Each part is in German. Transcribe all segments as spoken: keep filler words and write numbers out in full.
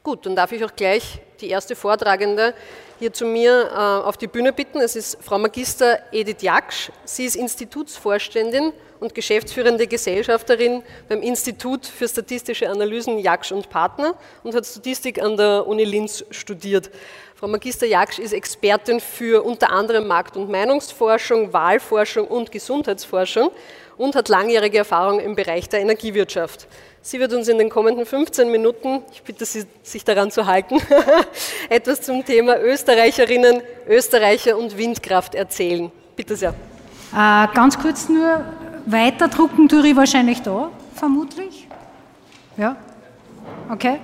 Gut, dann darf ich auch gleich die erste Vortragende hier zu mir äh, auf die Bühne bitten. Es ist Frau Magister Edith Jaksch. Sie ist Institutsvorständin und geschäftsführende Gesellschafterin beim Institut für Statistische Analysen Jaksch und Partner und hat Statistik an der Uni Linz studiert. Frau Magister Jaksch ist Expertin für unter anderem Markt- und Meinungsforschung, Wahlforschung und Gesundheitsforschung und hat langjährige Erfahrung im Bereich der Energiewirtschaft. Sie wird uns in den kommenden fünfzehn Minuten, ich bitte Sie, sich daran zu halten, etwas zum Thema Österreicherinnen, Österreicher und Windkraft erzählen. Bitte sehr. Äh, ganz kurz nur, weiterdrucken tue ich wahrscheinlich da, vermutlich. Ja, okay.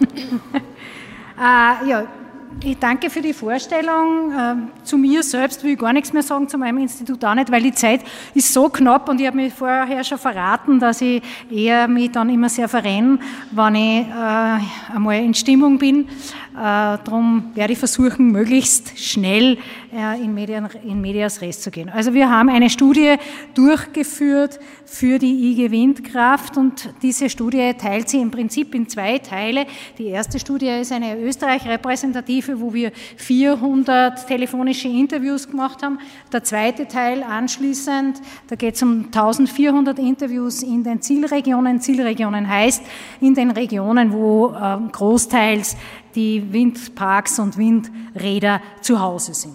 äh, ja, ich danke für die Vorstellung. Äh, zu mir selbst will ich gar nichts mehr sagen, zu meinem Institut auch nicht, weil die Zeit ist so knapp und ich habe mich vorher schon verraten, dass ich eher mich dann immer sehr verrenne, wenn ich äh, einmal in Stimmung bin. Äh, darum werde ich versuchen, möglichst schnell äh, in, Medien, in Medias Res zu gehen. Also wir haben eine Studie durchgeführt für die I G Windkraft und diese Studie teilt sie im Prinzip in zwei Teile. Die erste Studie ist eine Österreich-repräsentative, wo wir vierhundert telefonische Interviews gemacht haben. Der zweite Teil anschließend, da geht es um eintausendvierhundert Interviews in den Zielregionen. Zielregionen heißt in den Regionen, wo äh, großteils die Windparks und Windräder zu Hause sind.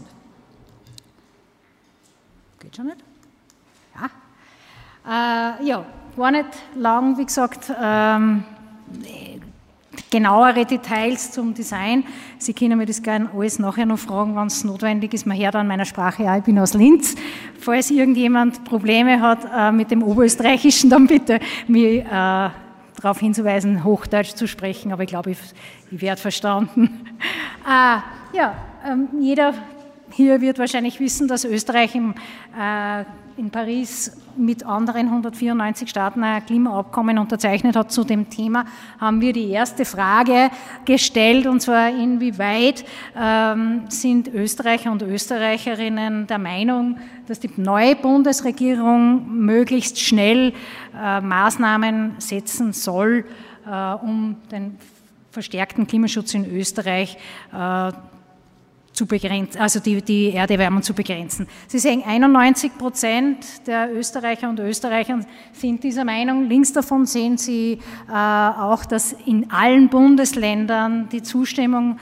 Geht schon nicht? Ja. Äh, ja, war nicht lang, wie gesagt, ähm, genauere Details zum Design. Sie können mir das gerne alles nachher noch fragen, wenn es notwendig ist. Man hört an meiner Sprache, ja, ich bin aus Linz. Falls irgendjemand Probleme hat äh, mit dem Oberösterreichischen, dann bitte mich äh, darauf hinzuweisen, Hochdeutsch zu sprechen, aber ich glaube, ich, ich werde verstanden. äh, ja, ähm, jeder hier wird wahrscheinlich wissen, dass Österreich im, äh, in Paris mit anderen hundertvierundneunzig Staaten ein Klimaabkommen unterzeichnet hat. Zu dem Thema haben wir die erste Frage gestellt, und zwar inwieweit ähm, sind Österreicher und Österreicherinnen der Meinung, dass die neue Bundesregierung möglichst schnell äh, Maßnahmen setzen soll, äh, um den verstärkten Klimaschutz in Österreich äh, zu begrenzen, also die, die Erderwärmung zu begrenzen. Sie sehen, einundneunzig Prozent der Österreicher und Österreicher sind dieser Meinung. Links davon sehen Sie äh, auch, dass in allen Bundesländern die Zustimmung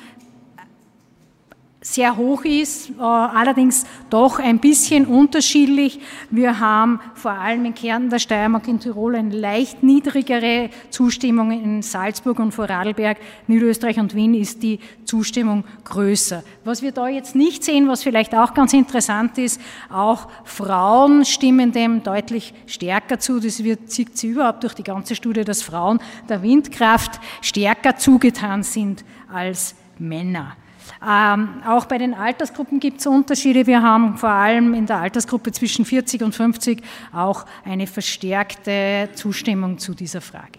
sehr hoch ist, äh, allerdings doch ein bisschen unterschiedlich. Wir haben vor allem in Kärnten, der Steiermark, in Tirol eine leicht niedrigere Zustimmung. In Salzburg und Vorarlberg, Niederösterreich und Wien ist die Zustimmung größer. Was wir da jetzt nicht sehen, was vielleicht auch ganz interessant ist, auch Frauen stimmen dem deutlich stärker zu. Das wird, zieht sich überhaupt durch die ganze Studie, dass Frauen der Windkraft stärker zugetan sind als Männer. Ähm, auch bei den Altersgruppen gibt es Unterschiede. Wir haben vor allem in der Altersgruppe zwischen vierzig und fünfzig auch eine verstärkte Zustimmung zu dieser Frage.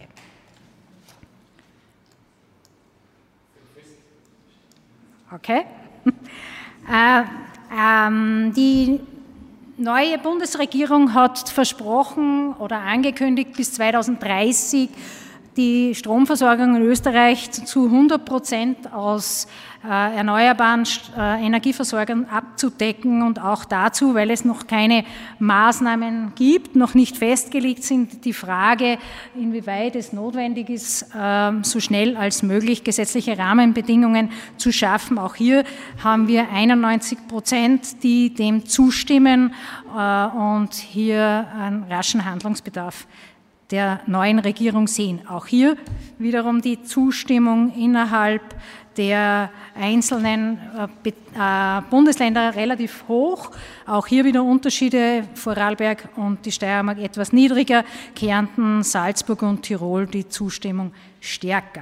Okay. äh, ähm, die neue Bundesregierung hat versprochen oder angekündigt, bis zweitausenddreißig die Stromversorgung in Österreich zu hundert Prozent aus äh, erneuerbaren äh, Energieversorgern abzudecken und auch dazu, weil es noch keine Maßnahmen gibt, noch nicht festgelegt sind, die Frage, inwieweit es notwendig ist, äh, so schnell als möglich gesetzliche Rahmenbedingungen zu schaffen. Auch hier haben wir einundneunzig Prozent, die dem zustimmen äh, und hier einen raschen Handlungsbedarf der neuen Regierung sehen. Auch hier wiederum die Zustimmung innerhalb der einzelnen äh, äh, Bundesländer relativ hoch. Auch hier wieder Unterschiede, Vorarlberg und die Steiermark etwas niedriger, Kärnten, Salzburg und Tirol die Zustimmung stärker.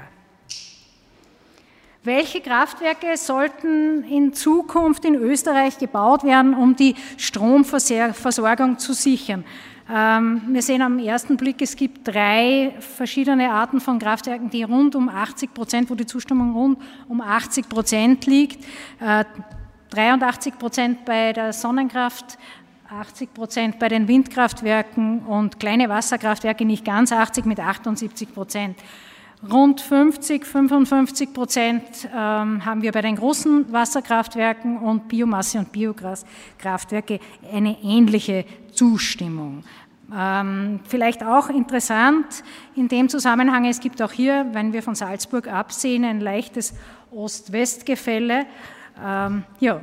Welche Kraftwerke sollten in Zukunft in Österreich gebaut werden, um die Stromversorgung zu sichern? Wir sehen am ersten Blick, es gibt drei verschiedene Arten von Kraftwerken, die rund um achtzig Prozent, wo die Zustimmung rund um achtzig Prozent liegt. dreiundachtzig Prozent bei der Sonnenkraft, achtzig Prozent bei den Windkraftwerken und kleine Wasserkraftwerke nicht ganz achtzig mit achtundsiebzig Prozent. Rund fünfzig, fünfundfünfzig Prozent ähm, haben wir bei den großen Wasserkraftwerken und Biomasse- und Biokraftwerke eine ähnliche Zustimmung. Ähm, vielleicht auch interessant in dem Zusammenhang, es gibt auch hier, wenn wir von Salzburg absehen, ein leichtes Ost-West-Gefälle. Ähm, ja.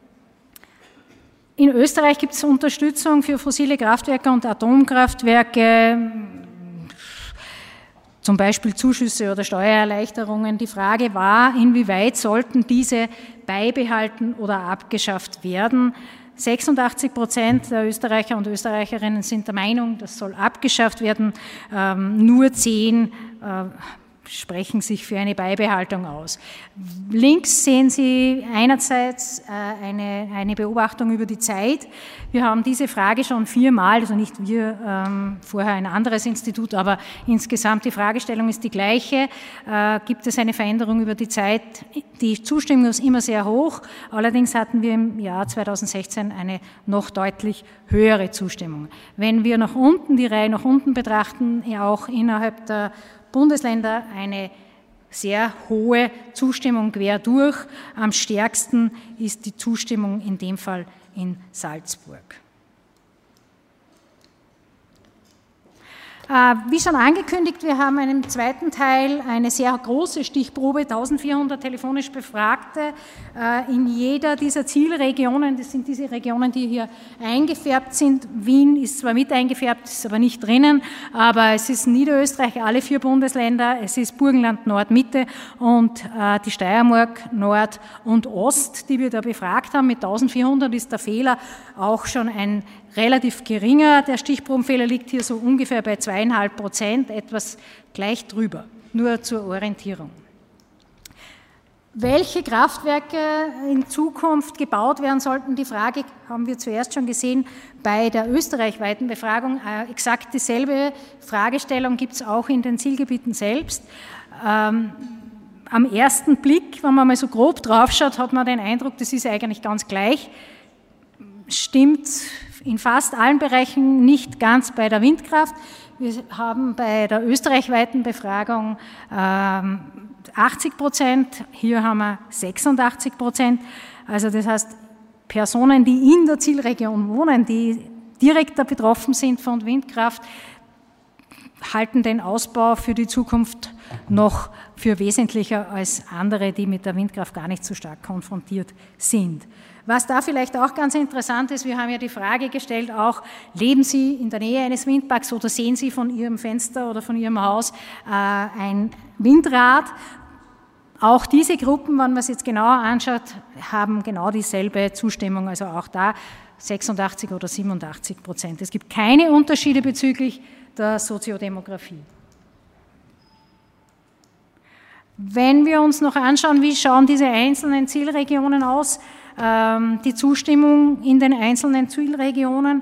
In Österreich gibt es Unterstützung für fossile Kraftwerke und Atomkraftwerke, zum Beispiel Zuschüsse oder Steuererleichterungen. Die Frage war, inwieweit sollten diese beibehalten oder abgeschafft werden. sechsundachtzig Prozent der Österreicher und Österreicherinnen sind der Meinung, das soll abgeschafft werden. Ähm, nur zehn äh, sprechen sich für eine Beibehaltung aus. Links sehen Sie einerseits äh, eine, eine Beobachtung über die Zeit. Wir haben diese Frage schon viermal, also nicht wir, ähm, vorher ein anderes Institut, aber insgesamt die Fragestellung ist die gleiche. Äh, gibt es eine Veränderung über die Zeit? Die Zustimmung ist immer sehr hoch, allerdings hatten wir im Jahr zweitausendsechzehn eine noch deutlich höhere Zustimmung. Wenn wir nach unten, die Reihe nach unten betrachten, ja auch innerhalb der Bundesländer eine sehr hohe Zustimmung quer durch. Am stärksten ist die Zustimmung in dem Fall in Salzburg. Wie schon angekündigt, wir haben im zweiten Teil eine sehr große Stichprobe, eintausendvierhundert telefonisch Befragte in jeder dieser Zielregionen. Das sind diese Regionen, die hier eingefärbt sind. Wien ist zwar mit eingefärbt, ist aber nicht drinnen, aber es ist Niederösterreich, alle vier Bundesländer, es ist Burgenland Nord, Mitte und die Steiermark Nord und Ost, die wir da befragt haben. Mit eintausendvierhundert ist der Fehler auch schon ein relativ geringer. Der Stichprobenfehler liegt hier so ungefähr bei zweieinhalb Prozent, etwas gleich drüber, nur zur Orientierung. Welche Kraftwerke in Zukunft gebaut werden sollten, die Frage haben wir zuerst schon gesehen bei der österreichweiten Befragung. Exakt dieselbe Fragestellung gibt es auch in den Zielgebieten selbst. Ähm, am ersten Blick, wenn man mal so grob draufschaut, hat man den Eindruck, das ist eigentlich ganz gleich. Stimmt in fast allen Bereichen, nicht ganz bei der Windkraft. Wir haben bei der österreichweiten Befragung ähm, achtzig Prozent, hier haben wir sechsundachtzig Prozent. Also das heißt, Personen, die in der Zielregion wohnen, die direkt betroffen sind von Windkraft, halten den Ausbau für die Zukunft noch für wesentlicher als andere, die mit der Windkraft gar nicht so stark konfrontiert sind. Was da vielleicht auch ganz interessant ist, wir haben ja die Frage gestellt, auch leben Sie in der Nähe eines Windparks oder sehen Sie von Ihrem Fenster oder von Ihrem Haus äh, ein Windrad? Auch diese Gruppen, wenn man es jetzt genauer anschaut, haben genau dieselbe Zustimmung, also auch da sechsundachtzig oder siebenundachtzig Prozent. Es gibt keine Unterschiede bezüglich der Soziodemografie. Wenn wir uns noch anschauen, wie schauen diese einzelnen Zielregionen aus, ähm, die Zustimmung in den einzelnen Zielregionen.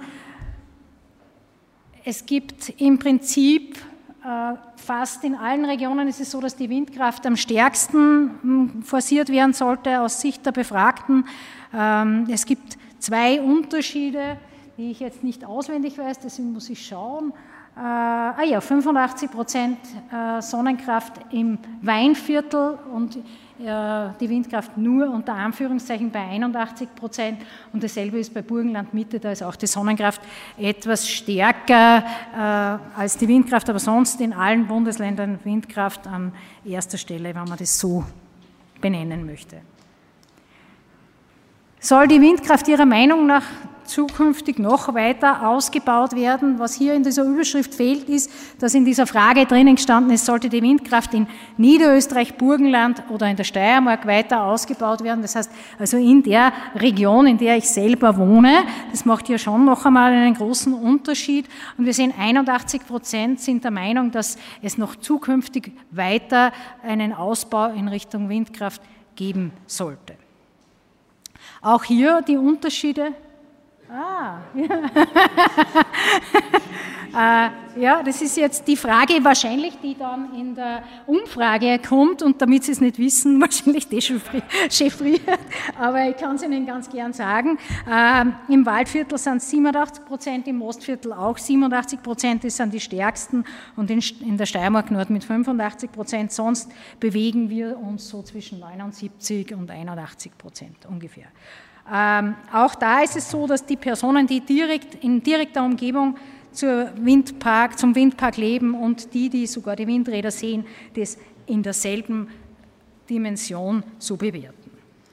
Es gibt im Prinzip äh, fast in allen Regionen ist es so, dass die Windkraft am stärksten mh, forciert werden sollte aus Sicht der Befragten. Ähm, es gibt zwei Unterschiede, die ich jetzt nicht auswendig weiß, deswegen muss ich schauen. Äh, ah ja, fünfundachtzig Prozent äh, Sonnenkraft im Weinviertel und äh, die Windkraft nur unter Anführungszeichen bei einundachtzig Prozent und dasselbe ist bei Burgenland Mitte, da ist auch die Sonnenkraft etwas stärker äh, als die Windkraft, aber sonst in allen Bundesländern Windkraft an erster Stelle, wenn man das so benennen möchte. Soll die Windkraft Ihrer Meinung nach zukünftig noch weiter ausgebaut werden? Was hier in dieser Überschrift fehlt, ist, dass in dieser Frage drinnen gestanden ist, sollte die Windkraft in Niederösterreich, Burgenland oder in der Steiermark weiter ausgebaut werden. Das heißt, also in der Region, in der ich selber wohne, das macht ja schon noch einmal einen großen Unterschied. Und wir sehen, einundachtzig Prozent sind der Meinung, dass es noch zukünftig weiter einen Ausbau in Richtung Windkraft geben sollte. Auch hier die Unterschiede. Ah, ja. äh, ja, das ist jetzt die Frage wahrscheinlich, die dann in der Umfrage kommt und damit Sie es nicht wissen, wahrscheinlich dechiffriert, aber ich kann es Ihnen ganz gern sagen. Äh, Im Waldviertel sind es siebenundachtzig Prozent, im Ostviertel auch siebenundachtzig Prozent, das sind die stärksten und in, in der Steiermark Nord mit fünfundachtzig Prozent, sonst bewegen wir uns so zwischen neunundsiebzig und einundachtzig Prozent ungefähr. Ähm, auch da ist es so, dass die Personen, die direkt in direkter Umgebung zur Windpark, zum Windpark leben und die, die sogar die Windräder sehen, das in derselben Dimension so bewerten.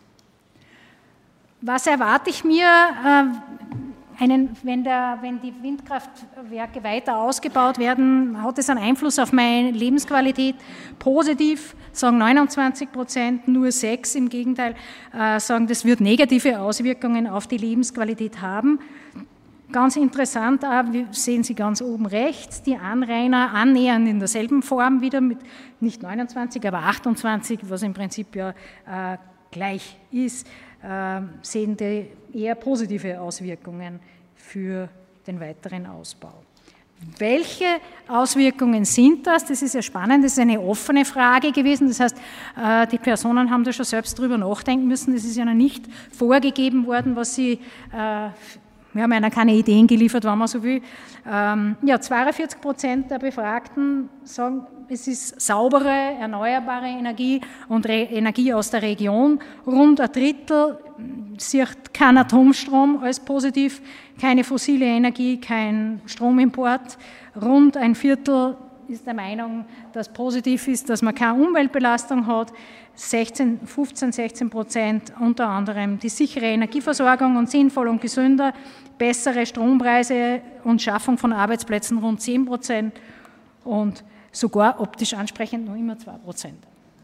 Was erwarte ich mir, äh, einen, wenn, der, wenn die Windkraftwerke weiter ausgebaut werden, hat es einen Einfluss auf meine Lebensqualität? Positiv sagen neunundzwanzig Prozent, nur sechs im Gegenteil äh, sagen, das wird negative Auswirkungen auf die Lebensqualität haben. Ganz interessant, auch, sehen Sie ganz oben rechts, die Anrainer annähernd in derselben Form wieder mit nicht neunundzwanzig, aber achtundzwanzig, was im Prinzip ja äh, gleich ist, äh, sehen die eher positive Auswirkungen für den weiteren Ausbau. Welche Auswirkungen sind das? Das ist ja spannend, das ist eine offene Frage gewesen. Das heißt, die Personen haben da schon selbst drüber nachdenken müssen. Das ist ja noch nicht vorgegeben worden, was sie, wir haben ja keine Ideen geliefert, wenn man so will. Ja, zweiundvierzig Prozent der Befragten sagen, es ist saubere, erneuerbare Energie und Re- Energie aus der Region. Rund ein Drittel sieht keinen Atomstrom als positiv, keine fossile Energie, kein Stromimport. Rund ein Viertel ist der Meinung, dass positiv ist, dass man keine Umweltbelastung hat. sechzehn, fünfzehn, sechzehn Prozent unter anderem die sichere Energieversorgung und sinnvoll und gesünder, bessere Strompreise und Schaffung von Arbeitsplätzen rund zehn Prozent und sogar optisch ansprechend noch immer zwei Prozent.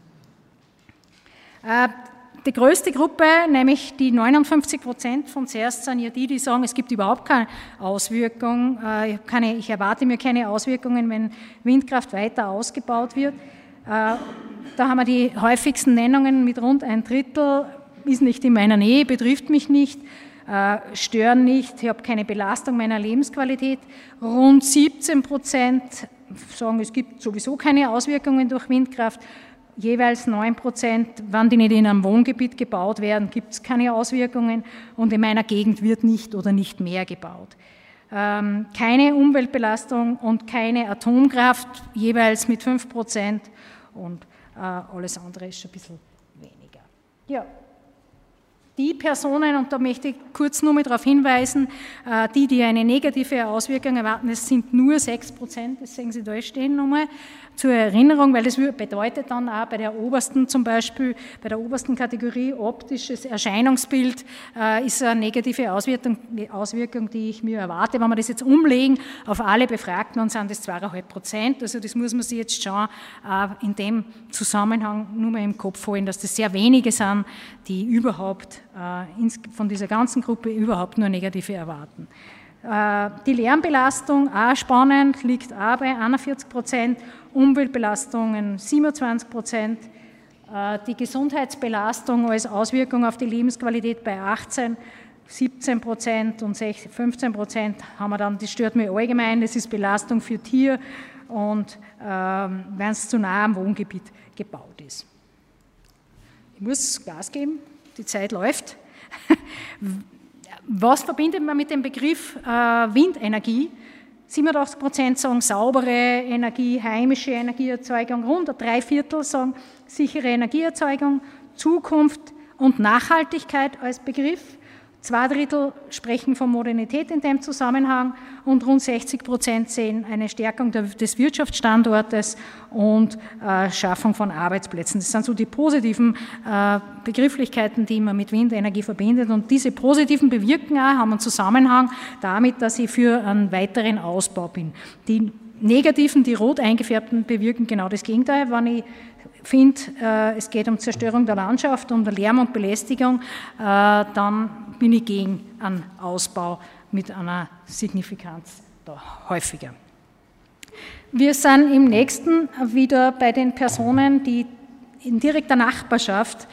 Äh, die größte Gruppe, nämlich die neunundfünfzig Prozent von zuerst, sind ja die, die sagen, es gibt überhaupt keine Auswirkung, äh, keine, ich erwarte mir keine Auswirkungen, wenn Windkraft weiter ausgebaut wird. Äh, da haben wir die häufigsten Nennungen mit rund ein Drittel, ist nicht in meiner Nähe, betrifft mich nicht, äh, stören nicht, ich habe keine Belastung meiner Lebensqualität. Rund siebzehn Prozent sagen, es gibt sowieso keine Auswirkungen durch Windkraft. Jeweils neun Prozent, wenn die nicht in einem Wohngebiet gebaut werden, gibt es keine Auswirkungen und in meiner Gegend wird nicht oder nicht mehr gebaut. Ähm, keine Umweltbelastung und keine Atomkraft, jeweils mit fünf Prozent und äh, alles andere ist schon ein bisschen weniger. Ja. Die Personen, und da möchte ich kurz nur mal darauf hinweisen, die, die eine negative Auswirkung erwarten, es sind nur sechs Prozent, das sehen Sie da stehen nochmal, zur Erinnerung, weil das bedeutet dann auch bei der obersten zum Beispiel, bei der obersten Kategorie optisches Erscheinungsbild äh, ist eine negative Auswirkung, die Auswirkung, die ich mir erwarte. Wenn wir das jetzt umlegen auf alle Befragten, dann sind das zwei Komma fünf Prozent. Also das muss man sich jetzt schon äh, in dem Zusammenhang nur mal im Kopf holen, dass das sehr wenige sind, die überhaupt äh, ins, von dieser ganzen Gruppe überhaupt nur negative erwarten. Die Lärmbelastung, auch spannend, liegt auch bei einundvierzig Prozent, Umweltbelastungen siebenundzwanzig Prozent, die Gesundheitsbelastung als Auswirkung auf die Lebensqualität bei achtzehn, siebzehn Prozent und fünfzehn Prozent haben wir dann, das stört mich allgemein, das ist Belastung für Tier und ähm, wenn es zu nah am Wohngebiet gebaut ist. Ich muss Gas geben, die Zeit läuft. Was verbindet man mit dem Begriff äh, Windenergie? siebenundachtzig Prozent sagen saubere Energie, heimische Energieerzeugung, rund drei Viertel sagen sichere Energieerzeugung, Zukunft und Nachhaltigkeit als Begriff. Zwei Drittel sprechen von Modernität in dem Zusammenhang und rund sechzig Prozent sehen eine Stärkung des Wirtschaftsstandortes und äh, Schaffung von Arbeitsplätzen. Das sind so die positiven äh, Begrifflichkeiten, die man mit Windenergie verbindet. Und diese positiven bewirken auch, haben einen Zusammenhang damit, dass ich für einen weiteren Ausbau bin. Die negativen, die rot eingefärbten, bewirken genau das Gegenteil. Wenn ich finde, äh, es geht um Zerstörung der Landschaft, um Lärm und Belästigung, äh, dann bin ich gegen einen Ausbau mit einer Signifikanz da häufiger. Wir sind im nächsten wieder bei den Personen, die in direkter Nachbarschaft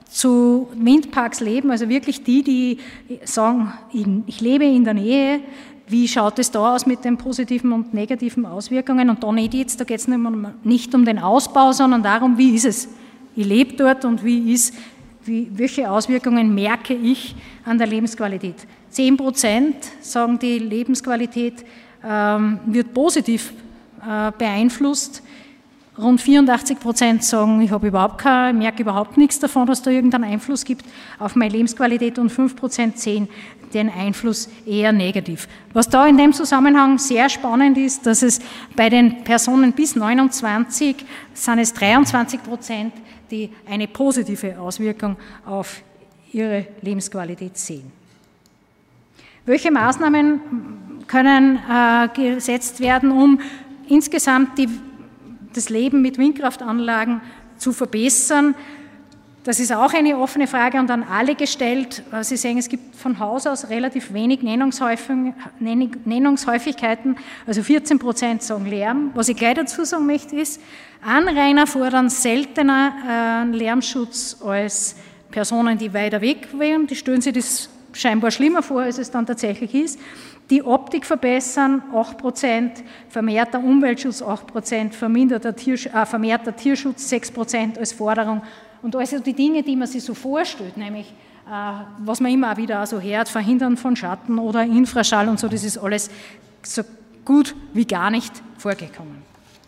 zu Windparks leben, also wirklich die, die sagen, ich lebe in der Nähe, wie schaut es da aus mit den positiven und negativen Auswirkungen? Und da nicht jetzt, da geht es nicht um den Ausbau, sondern darum, wie ist es? Ich lebe dort und wie ist, wie, welche Auswirkungen merke ich an der Lebensqualität? Zehn Prozent sagen, die Lebensqualität ähm, wird positiv äh, beeinflusst. Rund vierundachtzig Prozent sagen, ich habe überhaupt keine, ich merke überhaupt nichts davon, dass da irgendeinen Einfluss gibt auf meine Lebensqualität, und fünf Prozent sehen den Einfluss eher negativ. Was da in dem Zusammenhang sehr spannend ist, dass es bei den Personen bis neunundzwanzig sind es dreiundzwanzig Prozent, die eine positive Auswirkung auf ihre Lebensqualität sehen. Welche Maßnahmen können äh, gesetzt werden, um insgesamt die, das Leben mit Windkraftanlagen zu verbessern? Das ist auch eine offene Frage und an alle gestellt. Sie sehen, es gibt von Haus aus relativ wenig Nennungshäufigkeiten, also vierzehn Prozent sagen Lärm. Was ich gleich dazu sagen möchte ist, Anrainer fordern seltener äh, Lärmschutz als Personen, die weiter weg wären. Die stellen sich das scheinbar schlimmer vor, als es dann tatsächlich ist. Die Optik verbessern, acht Prozent, vermehrter Umweltschutz, acht Prozent, verminderter Tiersch- äh, vermehrter Tierschutz, sechs Prozent als Forderung. Und also die Dinge, die man sich so vorstellt, nämlich äh, was man immer auch wieder so hört, Verhindern von Schatten oder Infraschall und so, das ist alles so gut wie gar nicht vorgekommen.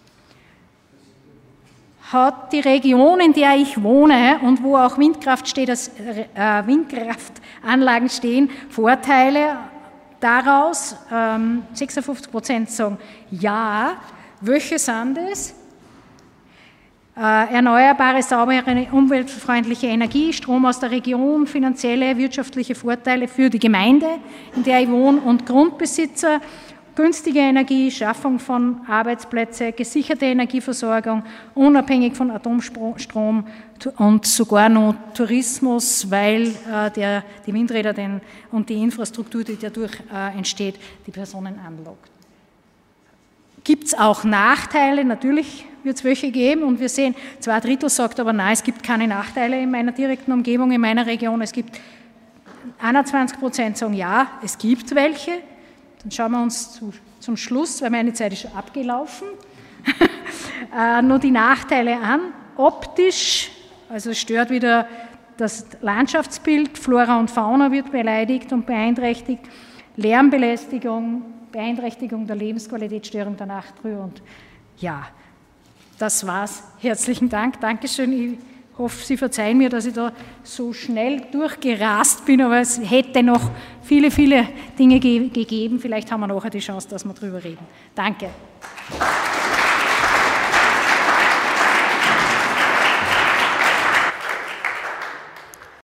Hat die Region, in der ich wohne und wo auch Windkraft steht, dass, äh, Windkraftanlagen stehen, Vorteile daraus? Ähm, sechsundfünfzig Prozent sagen ja. Welche sind es? Äh, erneuerbare, saubere, umweltfreundliche Energie, Strom aus der Region, finanzielle, wirtschaftliche Vorteile für die Gemeinde, in der ich wohne, und Grundbesitzer, günstige Energie, Schaffung von Arbeitsplätzen, gesicherte Energieversorgung, unabhängig von Atomstrom und sogar noch Tourismus, weil äh, der, die Windräder den, und die Infrastruktur, die dadurch äh, entsteht, die Personen anlockt. Gibt es auch Nachteile? Natürlich wird es welche geben, und wir sehen, zwei Drittel sagt aber, nein, es gibt keine Nachteile in meiner direkten Umgebung, in meiner Region. Es gibt einundzwanzig Prozent sagen, ja, es gibt welche. Dann schauen wir uns zu, zum Schluss, weil meine Zeit ist schon abgelaufen, äh, nur die Nachteile an. Optisch, also stört wieder das Landschaftsbild, Flora und Fauna wird beleidigt und beeinträchtigt, Lärmbelästigung, Beeinträchtigung der Lebensqualität, Störung der Nachtruhe, und ja, das war's. Herzlichen Dank, Dankeschön. Ich hoffe, Sie verzeihen mir, dass ich da so schnell durchgerast bin, aber es hätte noch viele, viele Dinge ge- gegeben. Vielleicht haben wir nachher die Chance, dass wir drüber reden. Danke.